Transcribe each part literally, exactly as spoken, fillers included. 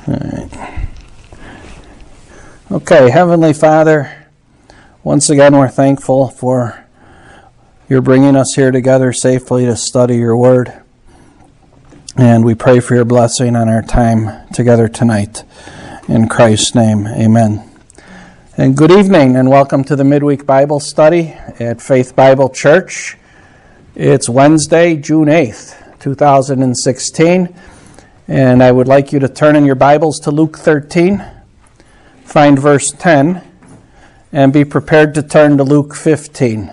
All right. Okay, Heavenly Father, once again we're thankful for your bringing us here together safely to study your word. And we pray for your blessing on our time together tonight. In Christ's name, amen. And good evening and welcome to the Midweek Bible Study at Faith Bible Church. It's Wednesday, June eighth, two thousand sixteen. And I would like you to turn in your Bibles to Luke thirteen, find verse ten, and be prepared to turn to Luke fifteen.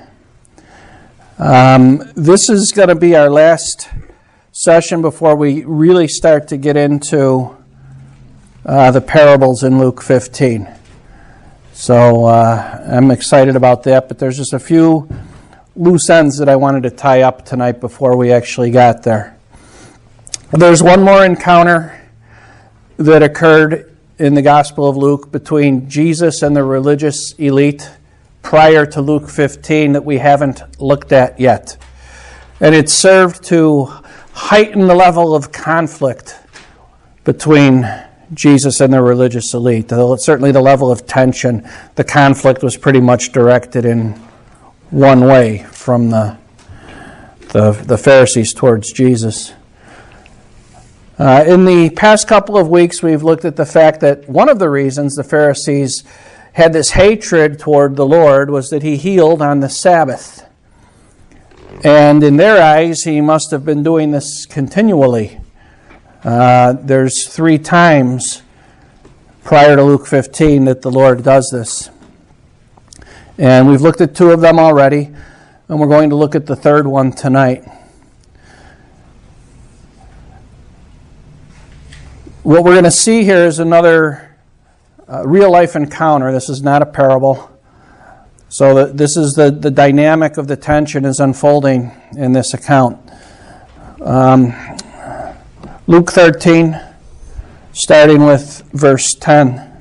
Um, this is going to be our last session before we really start to get into uh, the parables in Luke fifteen. So uh, I'm excited about that, but there's just a few loose ends that I wanted to tie up tonight before we actually got there. There's one more encounter that occurred in the Gospel of Luke between Jesus and the religious elite prior to Luke fifteen that we haven't looked at yet. And it served to heighten the level of conflict between Jesus and the religious elite. Certainly the level of tension, the conflict was pretty much directed in one way from the, the, the Pharisees towards Jesus. Uh, in the past couple of weeks, we've looked at the fact that one of the reasons the Pharisees had this hatred toward the Lord was that he healed on the Sabbath. And in their eyes, he must have been doing this continually. Uh, there's three times prior to Luke fifteen that the Lord does this. And we've looked at two of them already, and we're going to look at the third one tonight. What we're going to see here is another uh, real-life encounter. This is not a parable. So the, this is the, the dynamic of the tension is unfolding in this account. Um, Luke thirteen, starting with verse ten.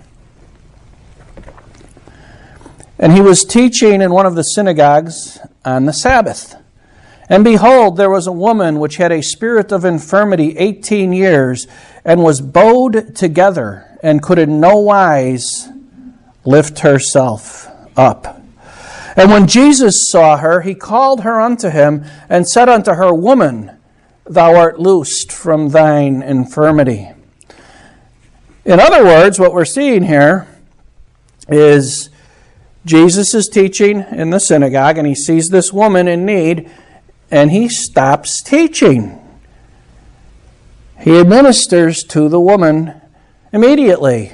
And he was teaching in one of the synagogues on the Sabbath. And behold, there was a woman which had a spirit of infirmity eighteen years, and was bowed together, and could in no wise lift herself up. And when Jesus saw her, he called her unto him, and said unto her, Woman, thou art loosed from thine infirmity. In other words, what we're seeing here is Jesus is teaching in the synagogue, and he sees this woman in need, and he stops teaching. He administers to the woman immediately.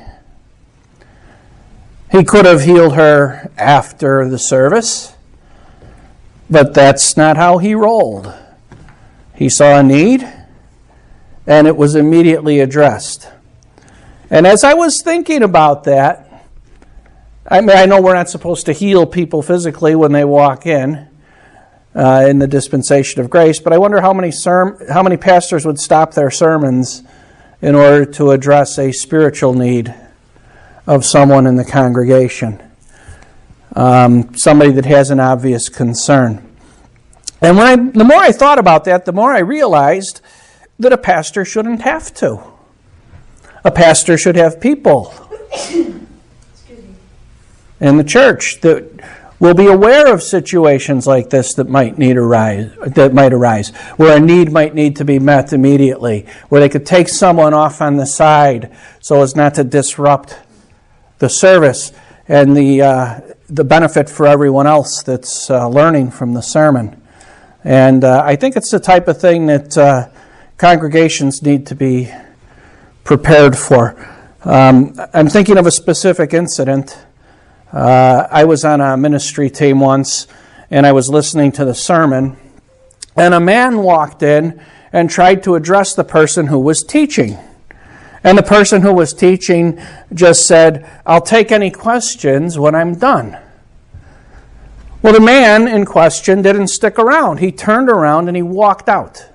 He could have healed her after the service, but that's not how he rolled. He saw a need, and it was immediately addressed. And as I was thinking about that, I mean, I know we're not supposed to heal people physically when they walk in, Uh, in the dispensation of grace, but I wonder how many serm- how many pastors would stop their sermons in order to address a spiritual need of someone in the congregation, um, somebody that has an obvious concern. And when I, the more I thought about that, the more I realized that a pastor shouldn't have to. A pastor should have people in the church that will be aware of situations like this that might need arise, that might arise, where a need might need to be met immediately, where they could take someone off on the side so as not to disrupt the service and the uh, the benefit for everyone else that's uh, learning from the sermon. And uh, I think it's the type of thing that uh, congregations need to be prepared for. Um, I'm thinking of a specific incident. Uh, I was on a ministry team once, and I was listening to the sermon, and a man walked in and tried to address the person who was teaching. And the person who was teaching just said, I'll take any questions when I'm done. Well, the man in question didn't stick around. He turned around and he walked out.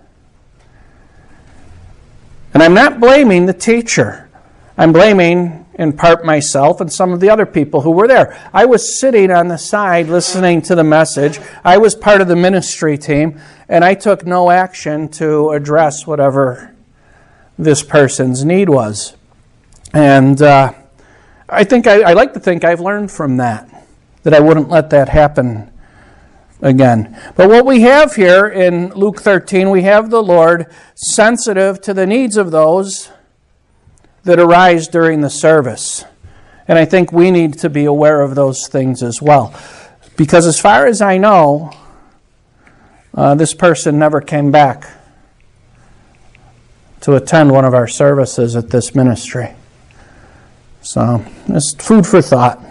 And I'm not blaming the teacher. I'm blaming in part myself and some of the other people who were there. I was sitting on the side listening to the message. I was part of the ministry team, and I took no action to address whatever this person's need was. And uh, I think I, I like to think I've learned from that, that I wouldn't let that happen again. But what we have here in Luke thirteen, we have the Lord sensitive to the needs of those that arise during the service. And I think we need to be aware of those things as well. Because as far as I know, uh, this person never came back to attend one of our services at this ministry. So, it's food for thought.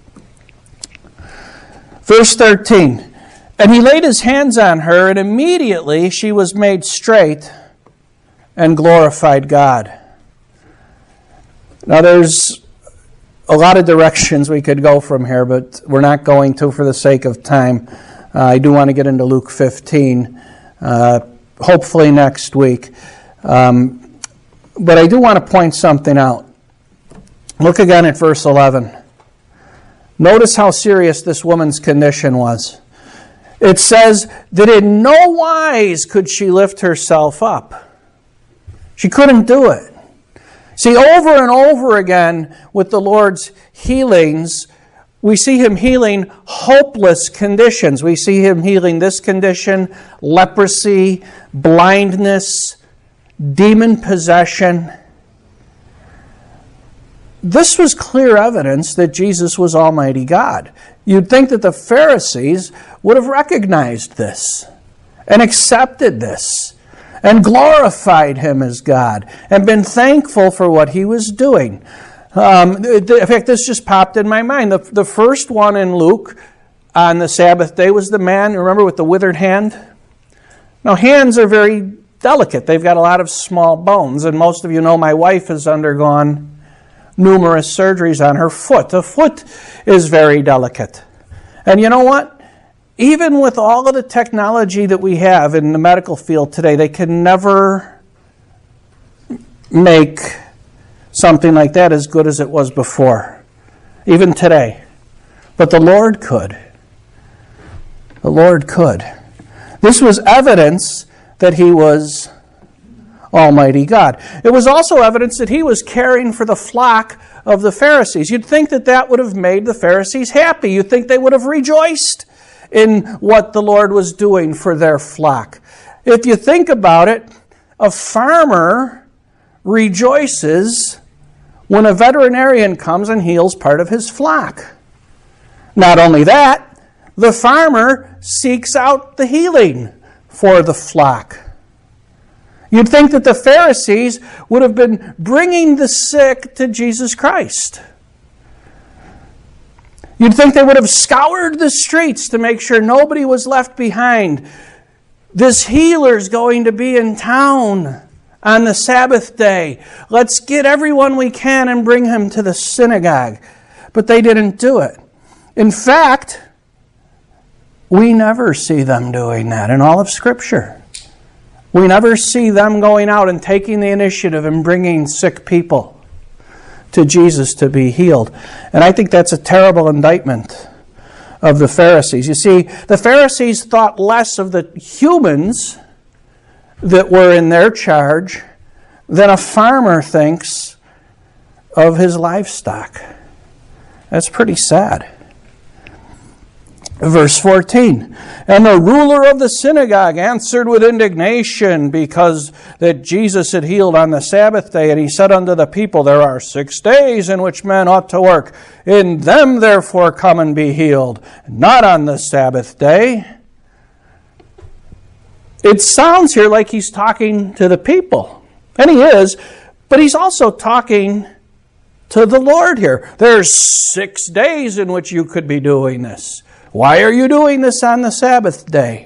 Verse thirteen, and he laid his hands on her, and immediately she was made straight and glorified God. Now, there's a lot of directions we could go from here, but we're not going to for the sake of time. Uh, I do want to get into Luke fifteen, uh, hopefully next week. Um, but I do want to point something out. Look again at verse eleven. Notice how serious this woman's condition was. It says that in no wise could she lift herself up. She couldn't do it. See, over and over again with the Lord's healings, we see Him healing hopeless conditions. We see Him healing this condition, leprosy, blindness, demon possession. This was clear evidence that Jesus was Almighty God. You'd think that the Pharisees would have recognized this and accepted this and glorified Him as God and been thankful for what He was doing. Um, in fact, this just popped in my mind. The, the first one in Luke on the Sabbath day was the man, remember, with the withered hand? Now, hands are very delicate. They've got a lot of small bones, and most of you know my wife has undergone numerous surgeries on her foot. The foot is very delicate. And you know what? Even with all of the technology that we have in the medical field today, they can never make something like that as good as it was before, even today. But the Lord could. The Lord could. This was evidence that He was Almighty God. It was also evidence that He was caring for the flock of the Pharisees. You'd think that that would have made the Pharisees happy. You'd think they would have rejoiced in what the Lord was doing for their flock. If you think about it, a farmer rejoices when a veterinarian comes and heals part of his flock. Not only that, the farmer seeks out the healing for the flock. You'd think that the Pharisees would have been bringing the sick to Jesus Christ. You'd think they would have scoured the streets to make sure nobody was left behind. This healer's going to be in town on the Sabbath day. Let's get everyone we can and bring him to the synagogue. But they didn't do it. In fact, we never see them doing that in all of Scripture. We never see them going out and taking the initiative and bringing sick people to Jesus to be healed. And I think that's a terrible indictment of the Pharisees. You see, the Pharisees thought less of the humans that were in their charge than a farmer thinks of his livestock. That's pretty sad. Verse fourteen, and the ruler of the synagogue answered with indignation because that Jesus had healed on the Sabbath day. And he said unto the people, there are six days in which men ought to work. In them therefore come and be healed, not on the Sabbath day. It sounds here like he's talking to the people. And he is, but he's also talking to the Lord here. There's six days in which you could be doing this. Why are you doing this on the Sabbath day?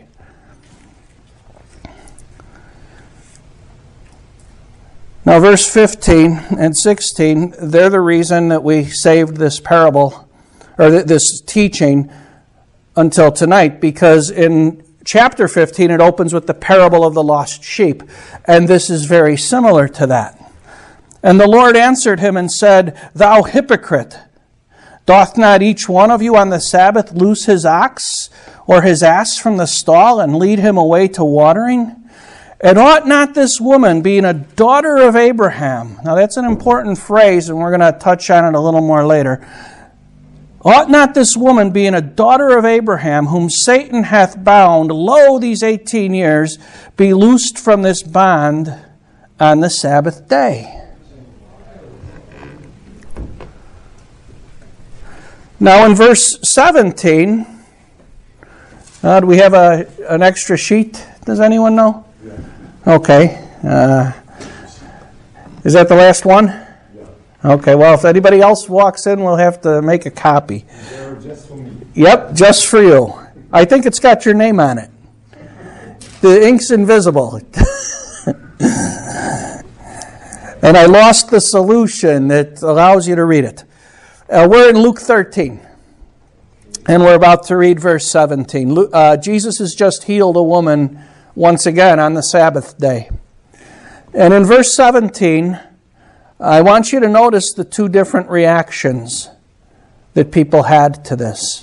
Now, verse fifteen and sixteen, they're the reason that we saved this parable, or this teaching, until tonight, because in chapter fifteen, it opens with the parable of the lost sheep, and this is very similar to that. And the Lord answered him and said, thou hypocrite, doth not each one of you on the Sabbath loose his ox or his ass from the stall and lead him away to watering? And ought not this woman, being a daughter of Abraham, now that's an important phrase, and we're going to touch on it a little more later. Ought not this woman, being a daughter of Abraham, whom Satan hath bound, lo, these eighteen years, be loosed from this bond on the Sabbath day? Now in verse seventeen, uh, do we have a, an extra sheet? Does anyone know? Yeah. Okay. Uh, is that the last one? Yeah. Okay, well, if anybody else walks in, we'll have to make a copy. Just for me. Yep, just for you. I think it's got your name on it. The ink's invisible. And I lost the solution that allows you to read it. Uh, we're in Luke thirteen, and we're about to read verse seventeen. Luke, uh, Jesus has just healed a woman once again on the Sabbath day. And in verse seventeen, I want you to notice the two different reactions that people had to this.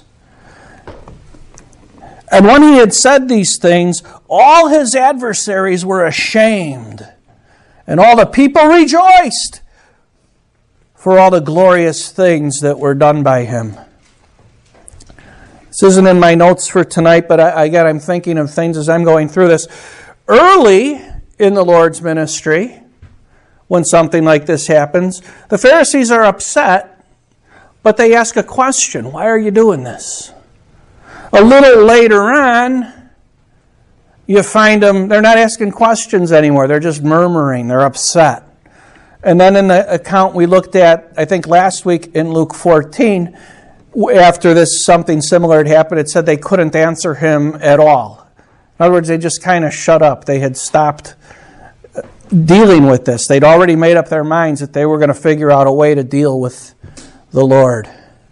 And when he had said these things, all his adversaries were ashamed, and all the people rejoiced for all the glorious things that were done by him. This isn't in my notes for tonight, but I, again, I'm thinking of things as I'm going through this. Early in the Lord's ministry, when something like this happens, the Pharisees are upset, but they ask a question. Why are you doing this? A little later on, you find them, they're not asking questions anymore. They're just murmuring. They're upset. And then in the account we looked at, I think last week in Luke fourteen, after this something similar had happened, it said they couldn't answer him at all. In other words, they just kind of shut up. They had stopped dealing with this. They'd already made up their minds that they were going to figure out a way to deal with the Lord.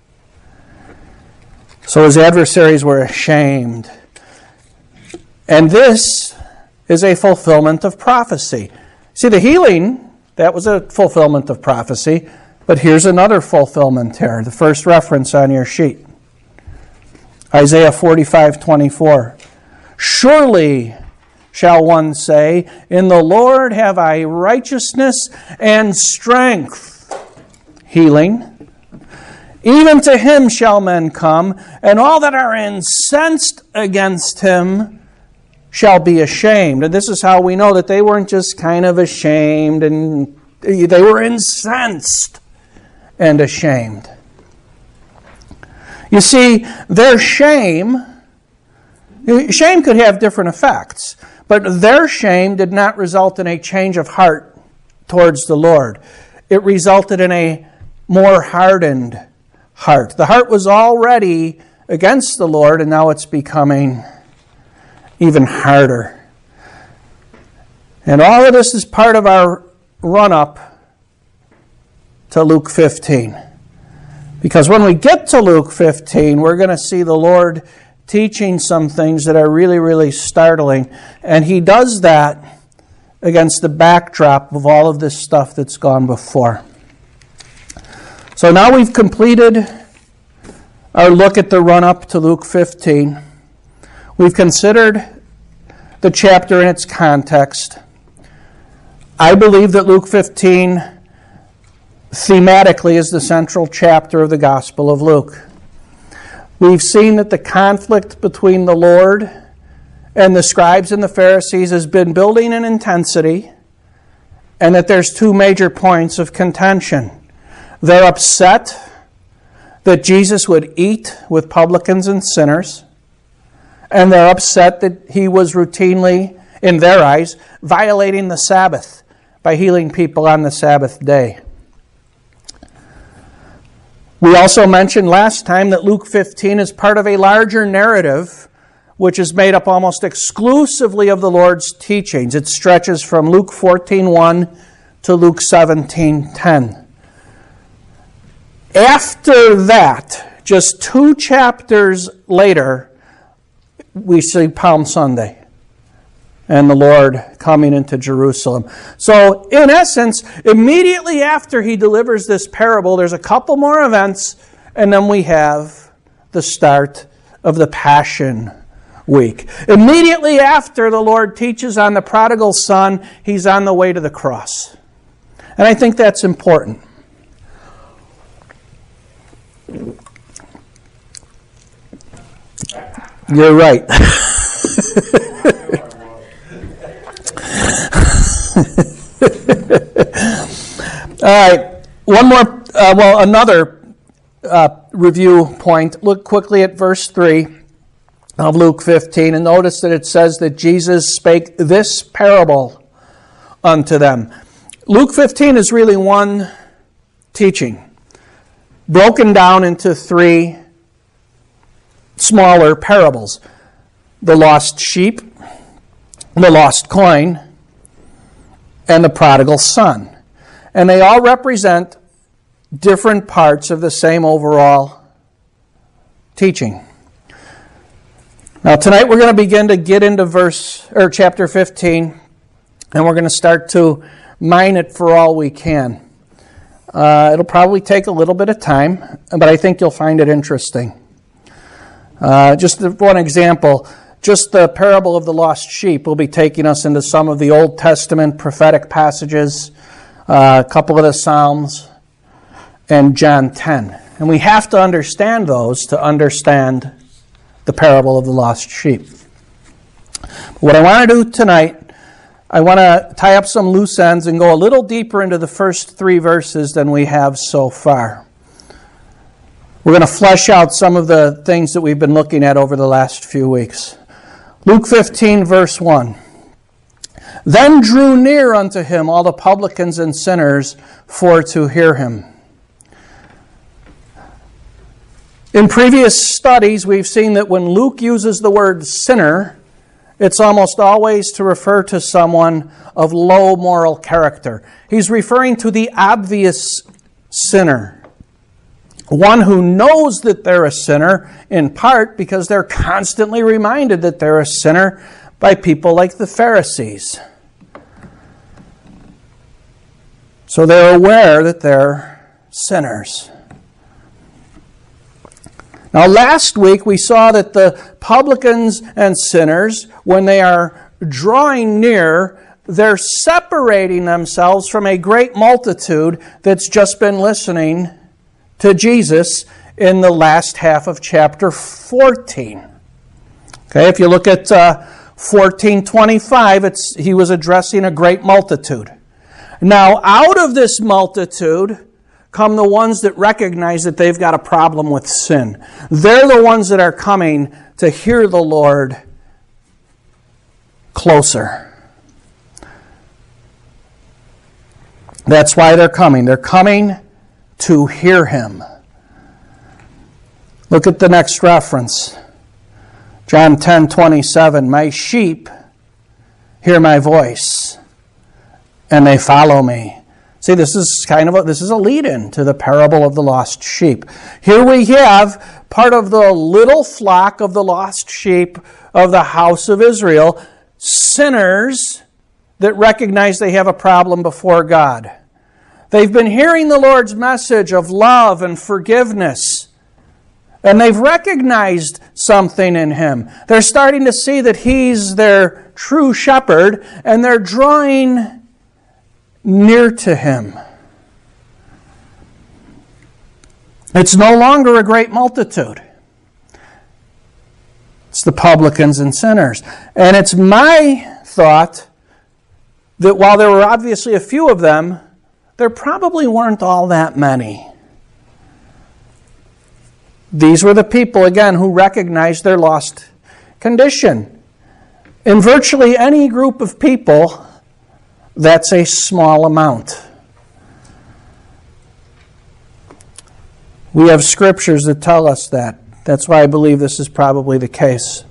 So his adversaries were ashamed. And this is a fulfillment of prophecy. See, the healing, that was a fulfillment of prophecy, but here's another fulfillment here, the first reference on your sheet. Isaiah forty-five twenty-four. Surely shall one say, in the Lord have I righteousness and strength, healing. Even to him shall men come, and all that are incensed against him shall be ashamed. And this is how we know that they weren't just kind of ashamed, and they were incensed and ashamed. You see, their shame, shame could have different effects, but their shame did not result in a change of heart towards the Lord. It resulted in a more hardened heart. The heart was already against the Lord, and now it's becoming even harder. And all of this is part of our run-up to Luke fifteen. Because when we get to Luke fifteen, we're going to see the Lord teaching some things that are really, really startling. And he does that against the backdrop of all of this stuff that's gone before. So now we've completed our look at the run-up to Luke fifteen. We've considered the chapter in its context. I believe that Luke fifteen thematically is the central chapter of the Gospel of Luke. We've seen that the conflict between the Lord and the scribes and the Pharisees has been building in intensity, and that there's two major points of contention. They're upset that Jesus would eat with publicans and sinners, and they're upset that he was routinely, in their eyes, violating the Sabbath by healing people on the Sabbath day. We also mentioned last time that Luke fifteen is part of a larger narrative which is made up almost exclusively of the Lord's teachings. It stretches from Luke fourteen one to Luke seventeen ten. After that, just two chapters later, we see Palm Sunday and the Lord coming into Jerusalem. So, in essence, immediately after he delivers this parable, there's a couple more events, and then we have the start of the Passion week. Immediately after the Lord teaches on the prodigal son, he's on the way to the cross. And I think that's important. You're right. All right. One more, uh, well, another uh, review point. Look quickly at verse three of Luke fifteen, and notice that it says that Jesus spake this parable unto them. Luke fifteen is really one teaching, broken down into three smaller parables. The lost sheep, the lost coin, and the prodigal son. And they all represent different parts of the same overall teaching. Now tonight we're going to begin to get into verse or chapter fifteen, and we're going to start to mine it for all we can. Uh, it'll probably take a little bit of time, but I think you'll find it interesting. Uh, just one example, just the parable of the lost sheep will be taking us into some of the Old Testament prophetic passages, uh, a couple of the Psalms, and John ten. And we have to understand those to understand the parable of the lost sheep. What I want to do tonight, I want to tie up some loose ends and go a little deeper into the first three verses than we have so far. We're going to flesh out some of the things that we've been looking at over the last few weeks. Luke fifteen, verse one. Then drew near unto him all the publicans and sinners for to hear him. In previous studies, we've seen that when Luke uses the word sinner, it's almost always to refer to someone of low moral character. He's referring to the obvious sinner. One who knows that they're a sinner, in part because they're constantly reminded that they're a sinner by people like the Pharisees. So they're aware that they're sinners. Now, last week we saw that the publicans and sinners, when they are drawing near, they're separating themselves from a great multitude that's just been listening to Jesus in the last half of chapter fourteen. Okay, if you look at uh, fourteen twenty-five, it's he was addressing a great multitude. Now, out of this multitude come the ones that recognize that they've got a problem with sin. They're the ones that are coming to hear the Lord closer. That's why they're coming. They're coming to hear him. Look at the next reference. John ten twenty-seven. My sheep hear my voice, and they follow me. See, this is kind of a, this is a lead-in to the parable of the lost sheep. Here we have part of the little flock of the lost sheep of the house of Israel, sinners that recognize they have a problem before God. They've been hearing the Lord's message of love and forgiveness, and they've recognized something in him. They're starting to see that he's their true shepherd, and they're drawing near to him. It's no longer a great multitude. It's the publicans and sinners. And it's my thought that while there were obviously a few of them, there probably weren't all that many. These were the people, again, who recognized their lost condition. In virtually any group of people, that's a small amount. We have scriptures that tell us that. That's why I believe this is probably the case.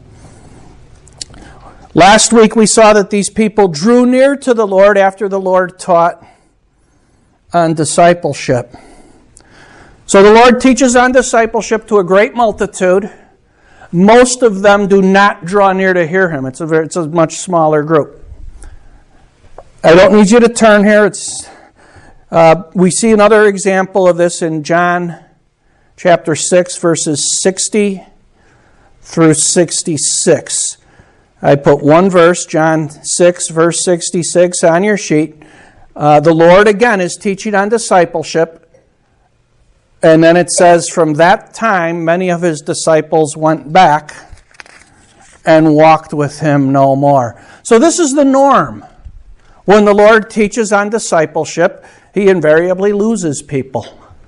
Last week we saw that these people drew near to the Lord after the Lord taught on discipleship. So the Lord teaches on discipleship to a great multitude. Most of them do not draw near to hear him. It's a very, it's a much smaller group. I don't need you to turn here. It's uh, we see another example of this in John chapter six, verses sixty through sixty-six. I put one verse, John six, verse sixty-six, on your sheet. Uh, the Lord, again, is teaching on discipleship. And then it says, from that time, many of his disciples went back and walked with him no more. So this is the norm. When the Lord teaches on discipleship, he invariably loses people.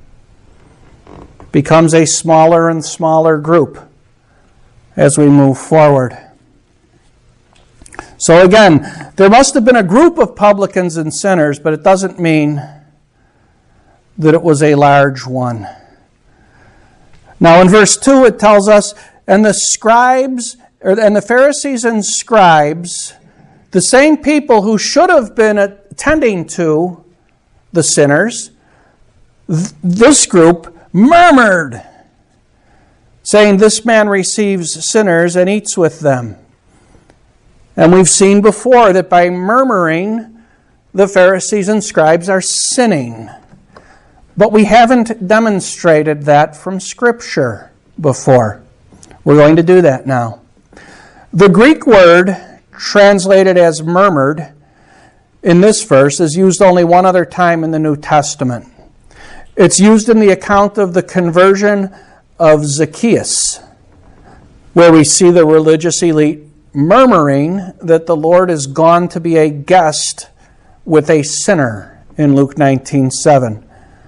Becomes a smaller and smaller group as we move forward. So again, there must have been a group of publicans and sinners, but it doesn't mean that it was a large one. Now in verse two it tells us, and the scribes, or, and the Pharisees and scribes, the same people who should have been attending to the sinners, th- this group murmured, saying, this man receives sinners and eats with them. And we've seen before that by murmuring, the Pharisees and scribes are sinning. But we haven't demonstrated that from Scripture before. We're going to do that now. The Greek word translated as murmured in this verse is used only one other time in the New Testament. It's used in the account of the conversion of Zacchaeus, where we see the religious elite murmuring that the Lord is gone to be a guest with a sinner in Luke nineteen seven.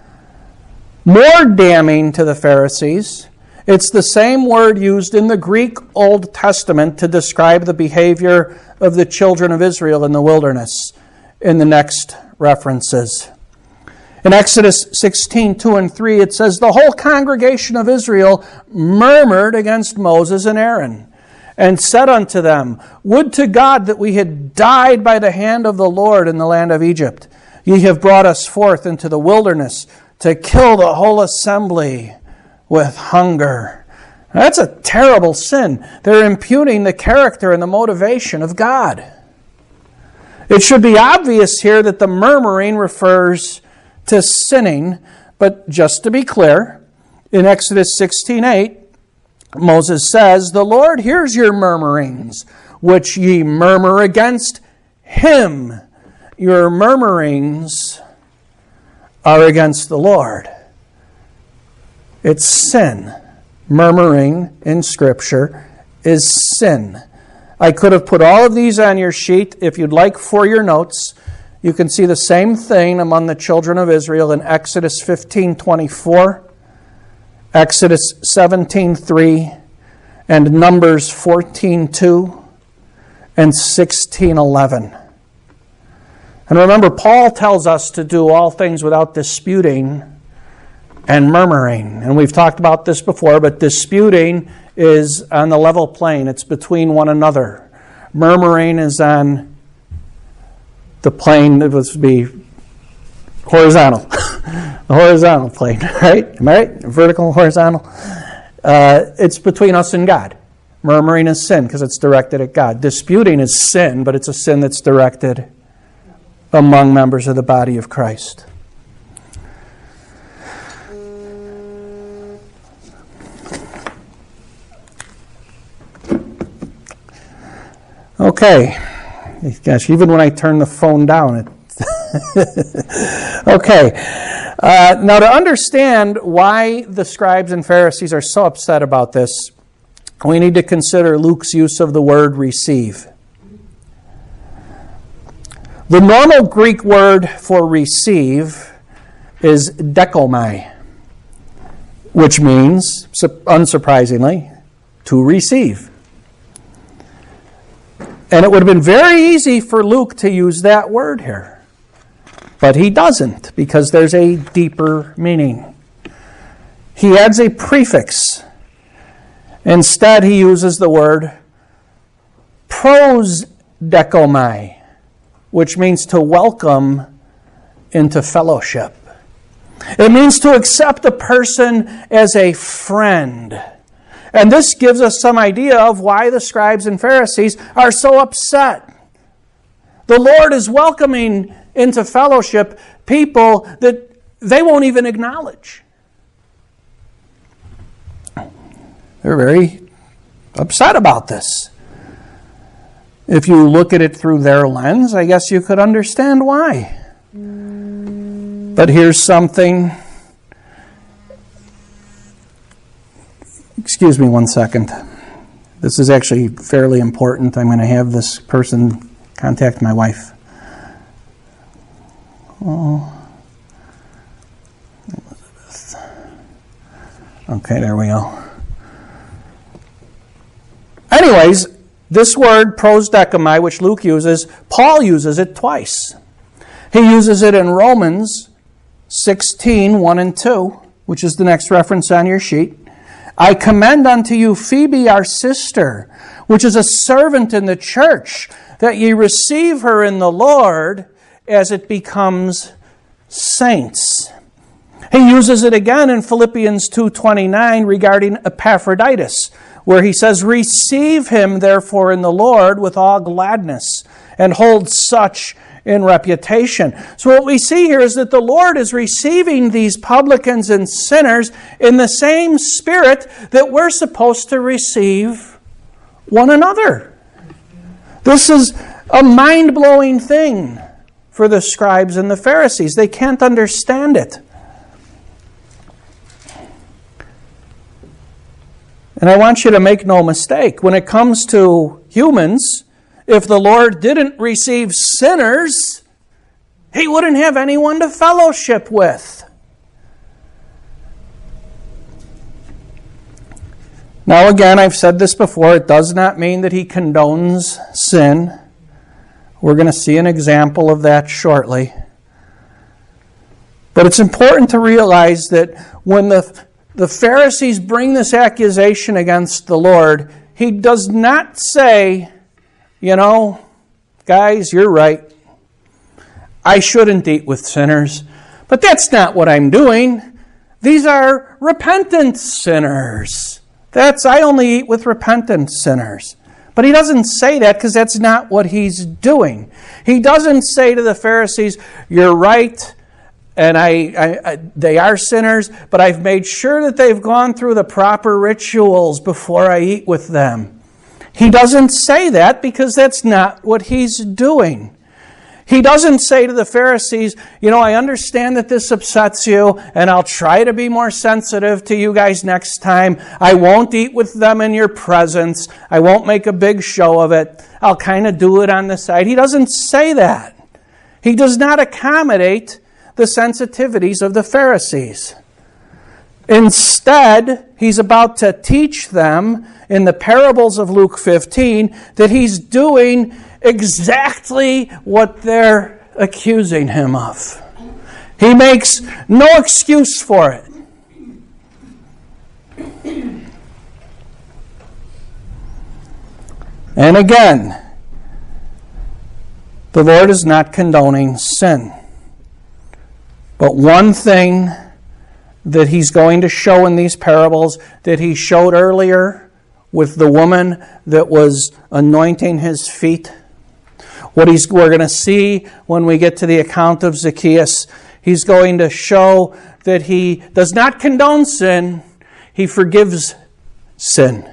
More damning to the Pharisees, it's the same word used in the Greek Old Testament to describe the behavior of the children of Israel in the wilderness in the next references. In Exodus sixteen, two and three, it says, the whole congregation of Israel murmured against Moses and Aaron, and said unto them, would to God that we had died by the hand of the Lord in the land of Egypt. Ye have brought us forth into the wilderness to kill the whole assembly with hunger. Now, that's a terrible sin. They're impugning the character and the motivation of God. It should be obvious here that the murmuring refers to sinning, but just to be clear, in Exodus sixteen eight, Moses says, the Lord hears your murmurings, which ye murmur against him. Your murmurings are against the Lord. It's sin. Murmuring in Scripture is sin. I could have put all of these on your sheet. If you'd like for your notes, you can see the same thing among the children of Israel in Exodus fifteen twenty-four, Exodus seventeen three, and Numbers fourteen two, and sixteen eleven. And remember, Paul tells us to do all things without disputing and murmuring. And we've talked about this before, but disputing is on the level plane. It's between one another. Murmuring is on the plane that would be horizontal. The horizontal plane, right? Am I right? Vertical, horizontal. Uh, it's between us and God. Murmuring is sin because it's directed at God. Disputing is sin, but it's a sin that's directed among members of the body of Christ. Okay. Gosh, even when I turn the phone down, it okay. Uh, now, to understand why the scribes and Pharisees are so upset about this, we need to consider Luke's use of the word receive. The normal Greek word for receive is dekomai, which means, unsurprisingly, to receive. And it would have been very easy for Luke to use that word here. But he doesn't, because there's a deeper meaning. He adds a prefix. Instead, he uses the word prosdekomai, which means to welcome into fellowship. It means to accept a person as a friend. And this gives us some idea of why the scribes and Pharisees are so upset. The Lord is welcoming into fellowship people that they won't even acknowledge. They're very upset about this. If you look at it through their lens, I guess you could understand why. But here's something. Excuse me one second. This is actually fairly important. I'm going to have this person contact my wife. Oh. Elizabeth. Okay, there we go. Anyways, this word prosdechomai, which Luke uses, Paul uses it twice. He uses it in Romans sixteen, one and two, which is the next reference on your sheet. I commend unto you Phoebe, our sister, which is a servant in the church, that ye receive her in the Lord as it becomes saints. He uses it again in Philippians two twenty-nine regarding Epaphroditus, where he says, receive him therefore in the Lord with all gladness, and hold such in reputation. So what we see here is that the Lord is receiving these publicans and sinners in the same spirit that we're supposed to receive one another. This is a mind-blowing thing for the scribes and the Pharisees. They can't understand it. And I want you to make no mistake, when it comes to humans, if the Lord didn't receive sinners, He wouldn't have anyone to fellowship with. Now again, I've said this before, it does not mean that He condones sin. We're going to see an example of that shortly. But it's important to realize that when the, the Pharisees bring this accusation against the Lord, He does not say, you know, guys, you're right. I shouldn't eat with sinners. But that's not what I'm doing. These are repentant sinners. That's, I only eat with repentant sinners. But He doesn't say that because that's not what He's doing. He doesn't say to the Pharisees, you're right, and I, I, I they are sinners, but I've made sure that they've gone through the proper rituals before I eat with them. He doesn't say that because that's not what He's doing. He doesn't say to the Pharisees, you know, I understand that this upsets you, and I'll try to be more sensitive to you guys next time. I won't eat with them in your presence. I won't make a big show of it. I'll kind of do it on the side. He doesn't say that. He does not accommodate the sensitivities of the Pharisees. Instead, He's about to teach them in the parables of Luke fifteen that He's doing exactly what they're accusing Him of. He makes no excuse for it. And again, the Lord is not condoning sin. But one thing that He's going to show in these parables that He showed earlier with the woman that was anointing His feet, what he's, we're going to see when we get to the account of Zacchaeus, He's going to show that He does not condone sin, He forgives sin.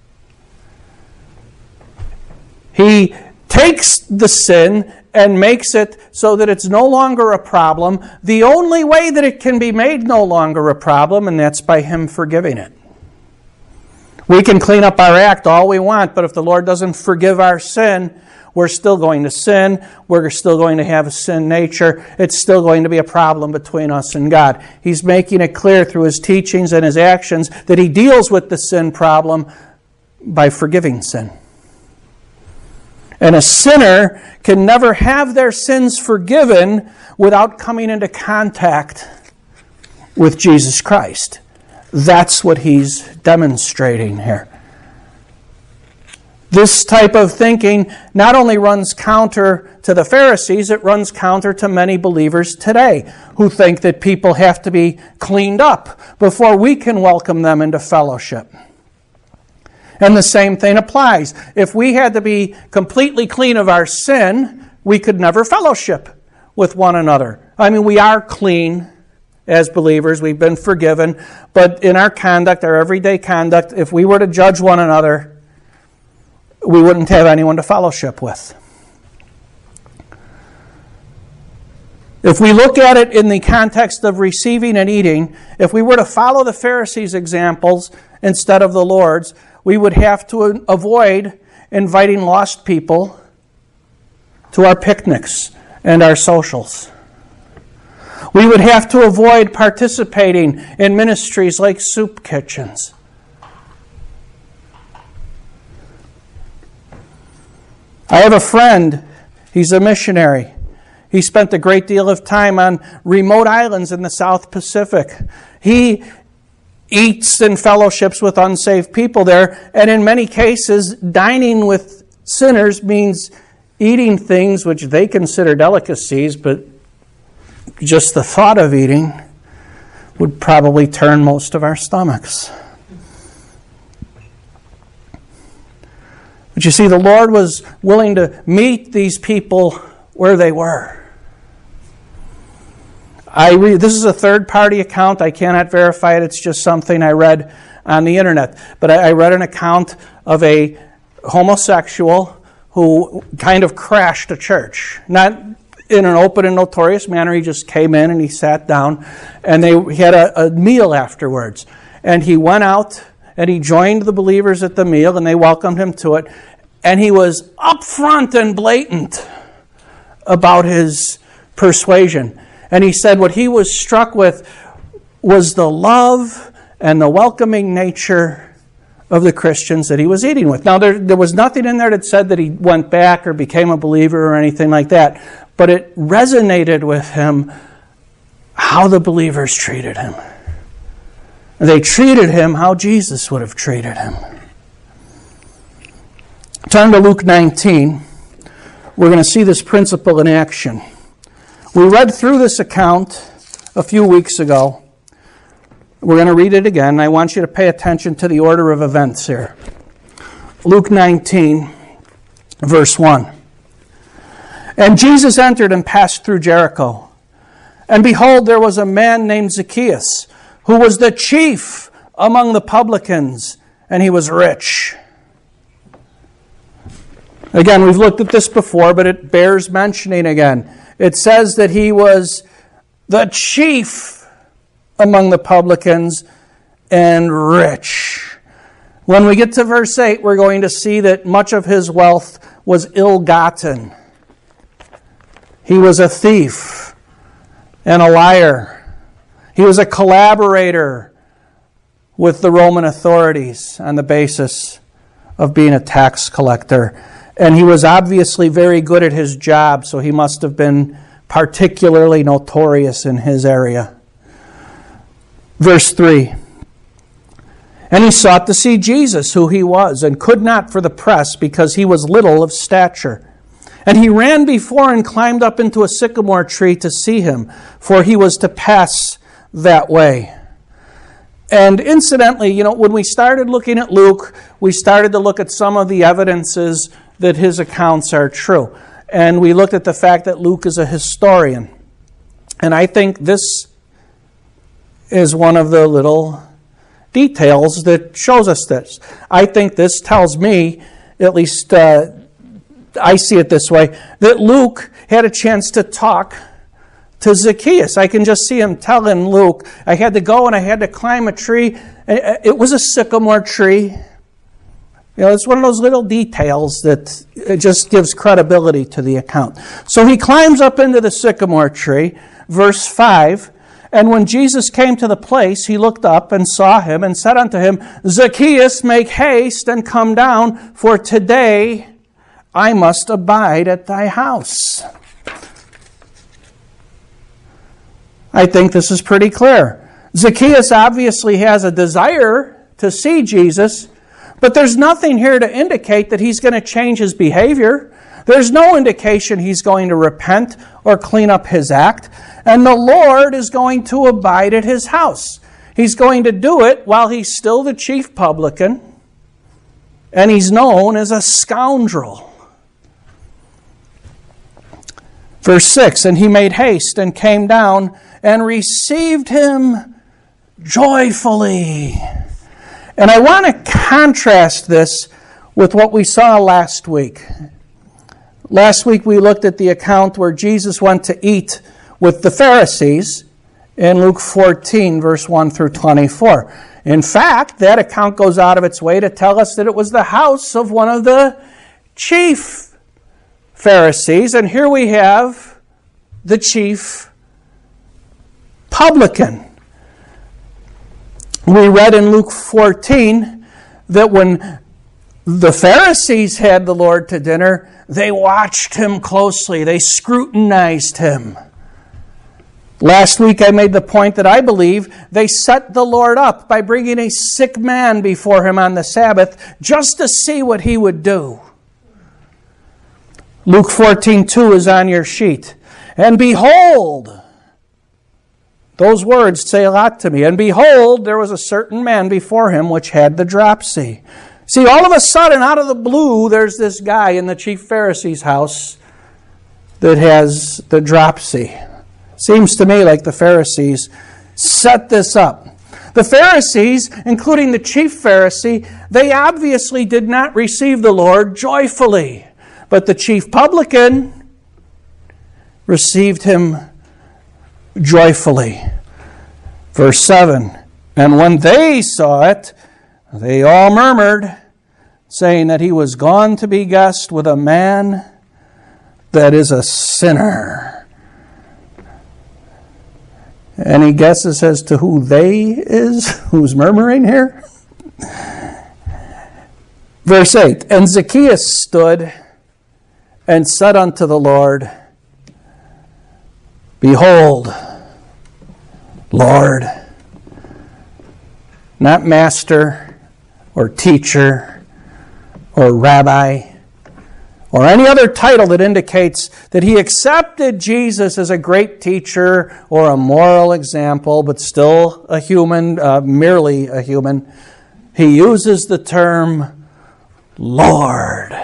He takes the sin and makes it so that it's no longer a problem. The only way that it can be made no longer a problem, and that's by Him forgiving it. We can clean up our act all we want, but if the Lord doesn't forgive our sin, we're still going to sin. We're still going to have a sin nature. It's still going to be a problem between us and God. He's making it clear through His teachings and His actions that He deals with the sin problem by forgiving sin. And a sinner can never have their sins forgiven without coming into contact with Jesus Christ. That's what He's demonstrating here. This type of thinking not only runs counter to the Pharisees, it runs counter to many believers today who think that people have to be cleaned up before we can welcome them into fellowship. And the same thing applies. If we had to be completely clean of our sin, we could never fellowship with one another. I mean, we are clean as believers. We've been forgiven. But in our conduct, our everyday conduct, if we were to judge one another, we wouldn't have anyone to fellowship with. If we look at it in the context of receiving and eating, if we were to follow the Pharisees' examples instead of the Lord's, we would have to avoid inviting lost people to our picnics and our socials. We would have to avoid participating in ministries like soup kitchens. I have a friend, he's a missionary. He spent a great deal of time on remote islands in the South Pacific. He eats and fellowships with unsaved people there, and in many cases, dining with sinners means eating things which they consider delicacies, but just the thought of eating would probably turn most of our stomachs. But you see, the Lord was willing to meet these people where they were. I read, this is a third-party account. I cannot verify it. It's just something I read on the internet. But I, I read an account of a homosexual who kind of crashed a church. Not in an open and notorious manner. He just came in and he sat down, and they he had a, a meal afterwards. And he went out and he joined the believers at the meal, and they welcomed him to it. And he was upfront and blatant about his persuasion. And he said what he was struck with was the love and the welcoming nature of the Christians that he was eating with. Now, there, there was nothing in there that said that he went back or became a believer or anything like that. But it resonated with him how the believers treated him. They treated him how Jesus would have treated him. Turn to Luke nineteen. We're going to see this principle in action. We read through this account a few weeks ago. We're going to read it again. I want you to pay attention to the order of events here. Luke nineteen, verse one. And Jesus entered and passed through Jericho. And behold, there was a man named Zacchaeus, who was the chief among the publicans, and he was rich. Again, we've looked at this before, but it bears mentioning again. It says that he was the chief among the publicans and rich. When we get to verse eight, we're going to see that much of his wealth was ill-gotten. He was a thief and a liar. He was a collaborator with the Roman authorities on the basis of being a tax collector. And he was obviously very good at his job, so he must have been particularly notorious in his area. Verse three. And he sought to see Jesus, who he was, and could not for the press, because he was little of stature. And he ran before and climbed up into a sycamore tree to see him, for he was to pass that way. And incidentally, you know, when we started looking at Luke, we started to look at some of the evidences that his accounts are true. And we looked at the fact that Luke is a historian. And I think this is one of the little details that shows us this. I think this tells me, at least uh, I see it this way, that Luke had a chance to talk to Zacchaeus. I can just see him telling Luke, I had to go and I had to climb a tree. It was a sycamore tree. You know, it's one of those little details that it just gives credibility to the account. So he climbs up into the sycamore tree, verse five, and when Jesus came to the place, he looked up and saw him and said unto him, Zacchaeus, make haste and come down, for today I must abide at thy house. I think this is pretty clear. Zacchaeus obviously has a desire to see Jesus, but there's nothing here to indicate that he's going to change his behavior. There's no indication he's going to repent or clean up his act. And the Lord is going to abide at his house. He's going to do it while he's still the chief publican, and he's known as a scoundrel. Verse six, and he made haste and came down and received him joyfully. And I want to contrast this with what we saw last week. Last week we looked at the account where Jesus went to eat with the Pharisees in Luke fourteen, verse one through twenty-four. In fact, that account goes out of its way to tell us that it was the house of one of the chief Pharisees. And here we have the chief publican. We read in Luke fourteen that when the Pharisees had the Lord to dinner, they watched him closely. They scrutinized him. Last week I made the point that I believe they set the Lord up by bringing a sick man before him on the Sabbath just to see what he would do. Luke fourteen two is on your sheet. And behold, those words say a lot to me. And behold, there was a certain man before him which had the dropsy. See, all of a sudden, out of the blue, there's this guy in the chief Pharisee's house that has the dropsy. Seems to me like the Pharisees set this up. The Pharisees, including the chief Pharisee, they obviously did not receive the Lord joyfully. But the chief publican received him joyfully. Verse seven, and when they saw it, they all murmured, saying that he was gone to be guest with a man that is a sinner. Any guesses as to who they is? Who's murmuring here? Verse eight, and Zacchaeus stood and said unto the Lord, behold, Lord, not master or teacher or rabbi or any other title that indicates that he accepted Jesus as a great teacher or a moral example, but still a human, uh, merely a human. He uses the term Lord.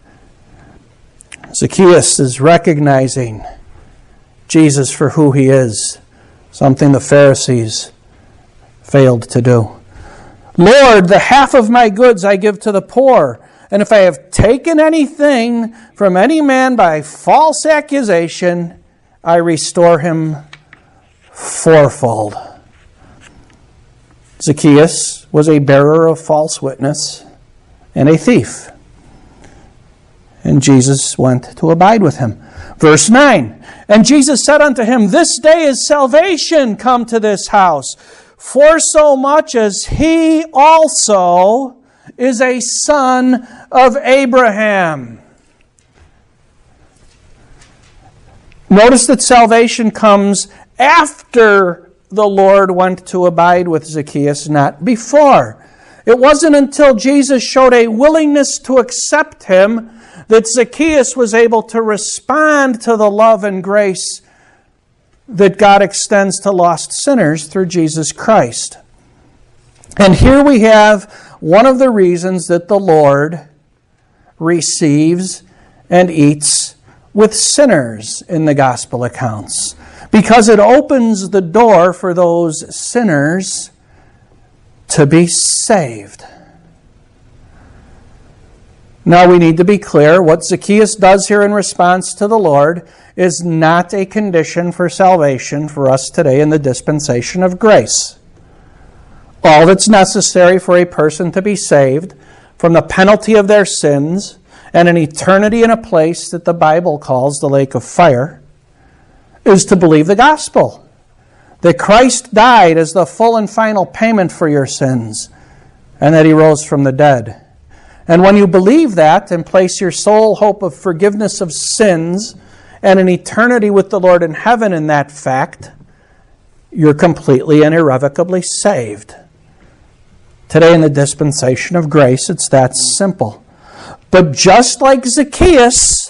Zacchaeus is recognizing Jesus for who he is, something the Pharisees failed to do. Lord, the half of my goods I give to the poor, and if I have taken anything from any man by false accusation, I restore him fourfold. Zacchaeus was a bearer of false witness and a thief. And Jesus went to abide with him. Verse nine, and Jesus said unto him, this day is salvation come to this house, for so much as he also is a son of Abraham. Notice that salvation comes after the Lord went to abide with Zacchaeus, not before. It wasn't until Jesus showed a willingness to accept him that Zacchaeus was able to respond to the love and grace that God extends to lost sinners through Jesus Christ. And here we have one of the reasons that the Lord receives and eats with sinners in the gospel accounts, because it opens the door for those sinners to be saved. Now we need to be clear, what Zacchaeus does here in response to the Lord is not a condition for salvation for us today in the dispensation of grace. All that's necessary for a person to be saved from the penalty of their sins and an eternity in a place that the Bible calls the lake of fire is to believe the gospel, that Christ died as the full and final payment for your sins, and that he rose from the dead. And when you believe that and place your sole hope of forgiveness of sins and an eternity with the Lord in heaven in that fact, you're completely and irrevocably saved. Today in the dispensation of grace, it's that simple. But just like Zacchaeus,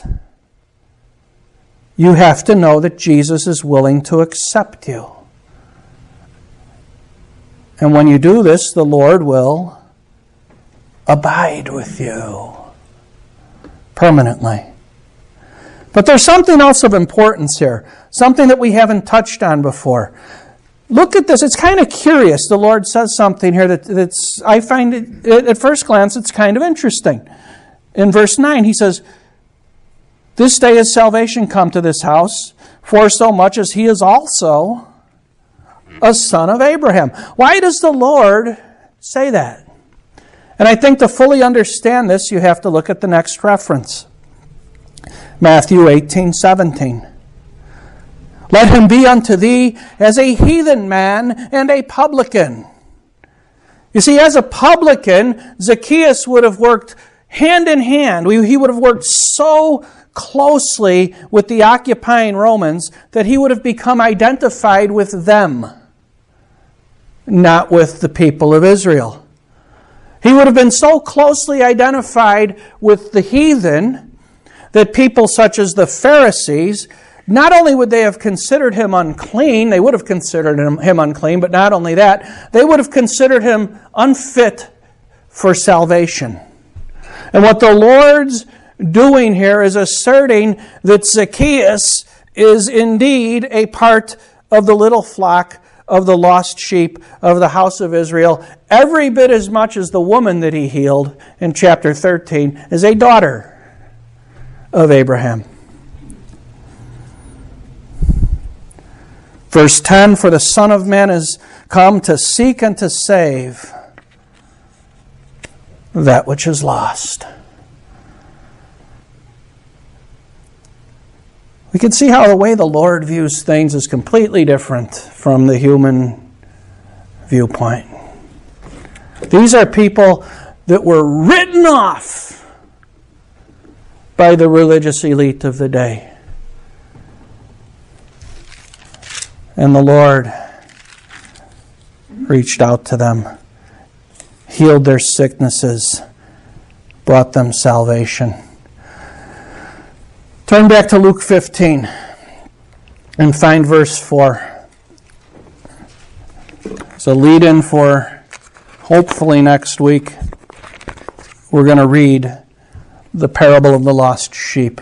you have to know that Jesus is willing to accept you. And when you do this, the Lord will abide with you permanently. But there's something else of importance here, something that we haven't touched on before. look at this. It's kind of curious. The Lord says something here that, that's, I find it, at first glance, it's kind of interesting. In verse nine, he says, "This day has salvation come to this house, for so much as he is also a son of Abraham." Why does the Lord say that? And I think to fully understand this, you have to look at the next reference. Matthew eighteen seventeen. "Let him be unto thee as a heathen man and a publican." You see, as a publican, Zacchaeus would have worked hand in hand. He would have worked so closely with the occupying Romans that he would have become identified with them, not with the people of Israel. He would have been so closely identified with the heathen that people such as the Pharisees, not only would they have considered him unclean, they would have considered him, him unclean, but not only that, they would have considered him unfit for salvation. And what the Lord's doing here is asserting that Zacchaeus is indeed a part of the little flock of the lost sheep of the house of Israel, every bit as much as the woman that he healed in chapter thirteen is a daughter of Abraham. Verse ten, "For the Son of Man is come to seek and to save that which is lost." We can see how the way the Lord views things is completely different from the human viewpoint. These are people that were written off by the religious elite of the day. And the Lord reached out to them, healed their sicknesses, brought them salvation. Turn back to Luke fifteen and find verse four. It's a lead-in for hopefully next week. We're going to read the parable of the lost sheep.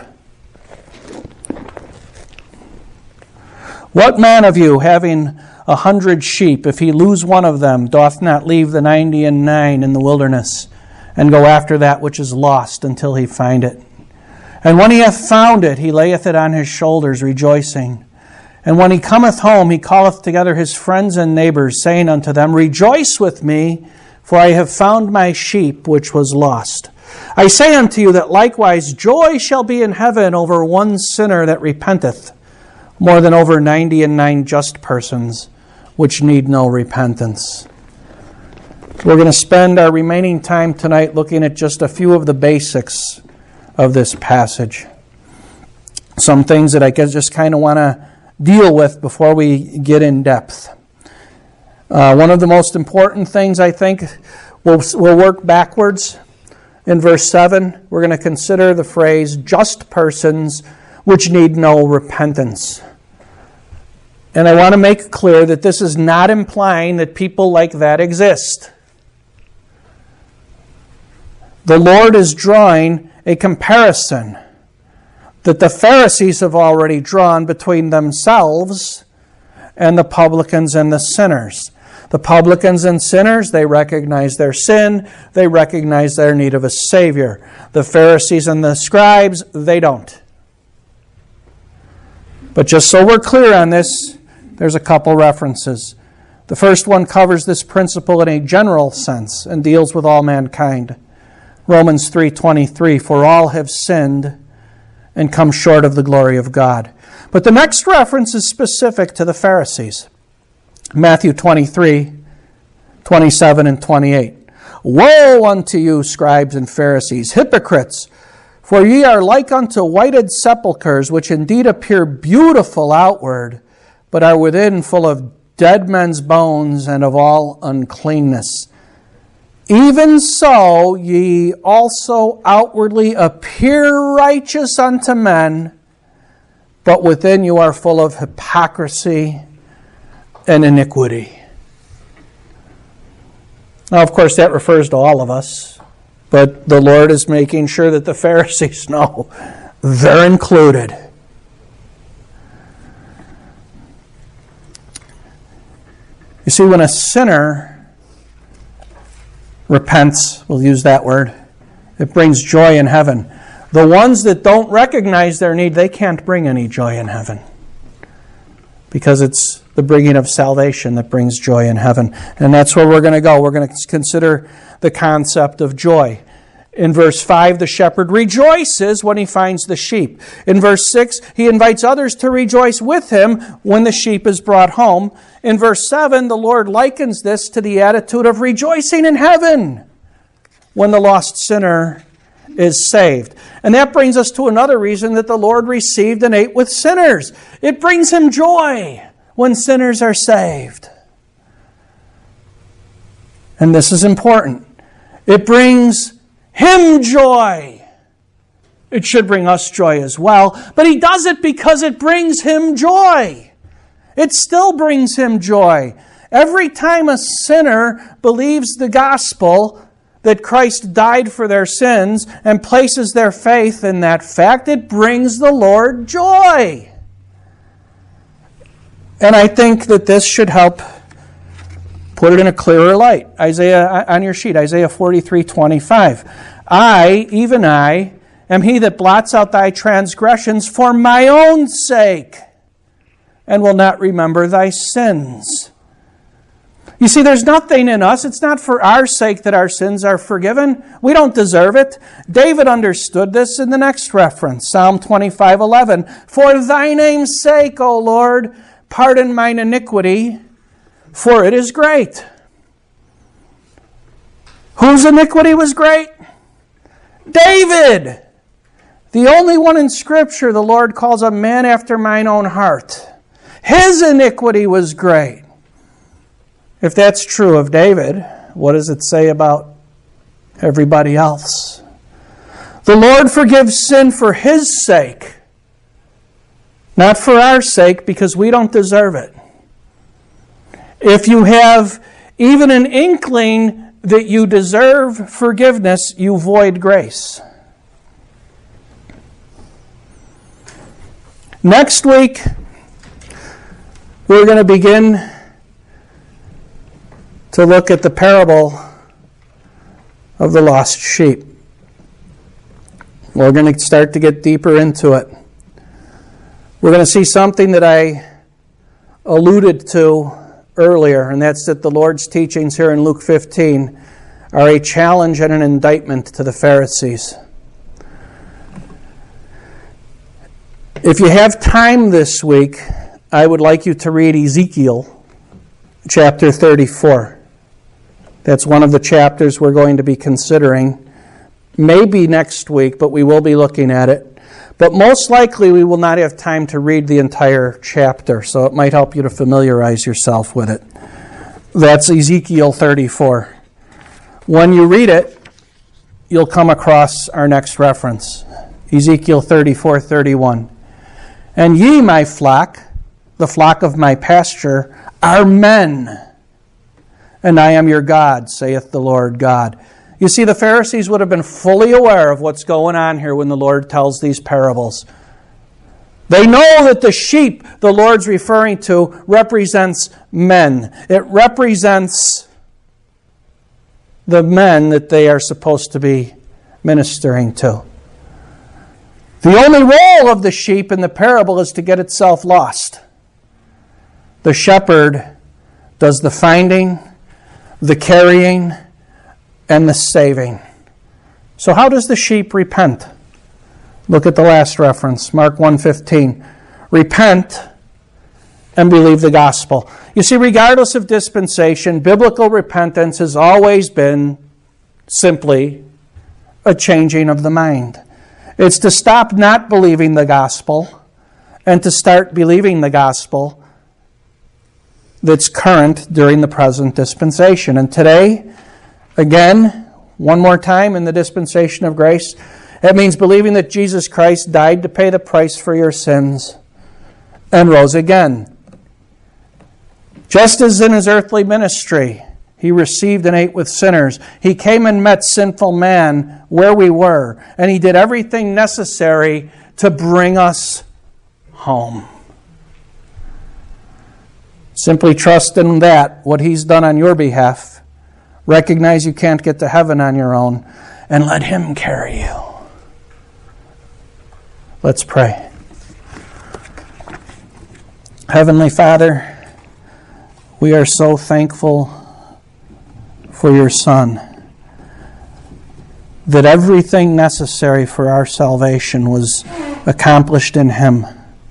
"What man of you, having a hundred sheep, if he lose one of them, doth not leave the ninety and nine in the wilderness, and go after that which is lost until he find it? And when he hath found it, he layeth it on his shoulders, rejoicing. And when he cometh home, he calleth together his friends and neighbors, saying unto them, Rejoice with me, for I have found my sheep which was lost. I say unto you that likewise joy shall be in heaven over one sinner that repenteth, more than over ninety and nine just persons, which need no repentance." We're going to spend our remaining time tonight looking at just a few of the basics of this passage. Some things that I just kind of want to deal with before we get in depth. Uh, one of the most important things, I think, we'll, we'll work backwards. In verse seven, we're going to consider the phrase, just persons which need no repentance. And I want to make clear that this is not implying that people like that exist. The Lord is drawing a comparison that the Pharisees have already drawn between themselves and the publicans and the sinners. The publicans and sinners, they recognize their sin, they recognize their need of a Savior. The Pharisees and the scribes, they don't. But just so we're clear on this, there's a couple references. The first one covers this principle in a general sense and deals with all mankind. Romans three twenty-three, "For all have sinned and come short of the glory of God." But the next reference is specific to the Pharisees. Matthew twenty-three, twenty-seven and twenty-eight. "Woe unto you, scribes and Pharisees, hypocrites! For ye are like unto whited sepulchres, which indeed appear beautiful outward, but are within full of dead men's bones and of all uncleanness. Even so ye also outwardly appear righteous unto men, but within you are full of hypocrisy and iniquity." Now, of course, that refers to all of us, but the Lord is making sure that the Pharisees know they're included. You see, when a sinner repents, we'll use that word, it brings joy in heaven. The ones that don't recognize their need, they can't bring any joy in heaven, because it's the bringing of salvation that brings joy in heaven. And that's where we're going to go. We're going to consider the concept of joy. In verse five, the shepherd rejoices when he finds the sheep. In verse six, he invites others to rejoice with him when the sheep is brought home. In verse seven, the Lord likens this to the attitude of rejoicing in heaven when the lost sinner is saved. And that brings us to another reason that the Lord received and ate with sinners. It brings him joy when sinners are saved. And this is important. It brings him joy. It should bring us joy as well, but he does it because it brings him joy. It still brings him joy. Every time a sinner believes the gospel, that Christ died for their sins, and places their faith in that fact, it brings the Lord joy. And I think that this should help put it in a clearer light. Isaiah, on your sheet, Isaiah forty-three twenty-five. I, even I, am he that blots out thy transgressions for my own sake, and will not remember thy sins. You see, there's nothing in us. It's not for our sake that our sins are forgiven. We don't deserve it. David understood this in the next reference, Psalm twenty-five eleven. For thy name's sake, O Lord, pardon mine iniquity, for it is great. Whose iniquity was great? David. The only one in Scripture the Lord calls a man after mine own heart. His iniquity was great. If that's true of David, what does it say about everybody else? The Lord forgives sin for His sake, not for our sake, because we don't deserve it. If you have even an inkling that you deserve forgiveness, you void grace. Next week, we're going to begin to look at the parable of the lost sheep. We're going to start to get deeper into it. We're going to see something that I alluded to earlier, and that's that the Lord's teachings here in Luke fifteen are a challenge and an indictment to the Pharisees. If you have time this week, I would like you to read Ezekiel chapter thirty-four. That's one of the chapters we're going to be considering. Maybe next week, but we will be looking at it. But most likely we will not have time to read the entire chapter, so it might help you to familiarize yourself with it. That's Ezekiel thirty-four. When you read it, you'll come across our next reference, Ezekiel thirty-four thirty-one. And ye, my flock, the flock of my pasture, are men, and I am your God, saith the Lord God. You see, the Pharisees would have been fully aware of what's going on here when the Lord tells these parables. They know that the sheep the Lord's referring to represents men. It represents the men that they are supposed to be ministering to. The only role of the sheep in the parable is to get itself lost. The shepherd does the finding, the carrying, and the saving. So how does the sheep repent? Look at the last reference, Mark one fifteen. Repent and believe the gospel. You see, regardless of dispensation, biblical repentance has always been simply a changing of the mind. It's to stop not believing the gospel and to start believing the gospel that's current during the present dispensation. And today, again, one more time in the dispensation of grace, it means believing that Jesus Christ died to pay the price for your sins and rose again. Just as in his earthly ministry, he received and ate with sinners. He came and met sinful man where we were, and he did everything necessary to bring us home. Simply trust in that, what He's done on your behalf. Recognize you can't get to heaven on your own, and let Him carry you. Let's pray. Heavenly Father, we are so thankful for your Son, that everything necessary for our salvation was accomplished in Him.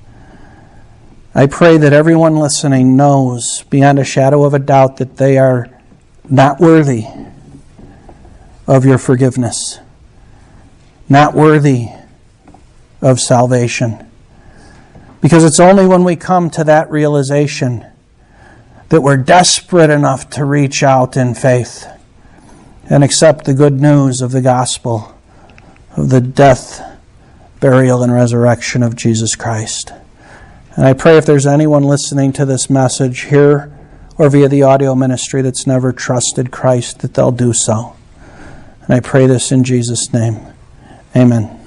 I pray that everyone listening knows beyond a shadow of a doubt that they are not worthy of your forgiveness, not worthy of salvation. Because it's only when we come to that realization that we're desperate enough to reach out in faith and accept the good news of the gospel of the death, burial, and resurrection of Jesus Christ. And I pray if there's anyone listening to this message here or via the audio ministry that's never trusted Christ, that they'll do so. And I pray this in Jesus' name. Amen.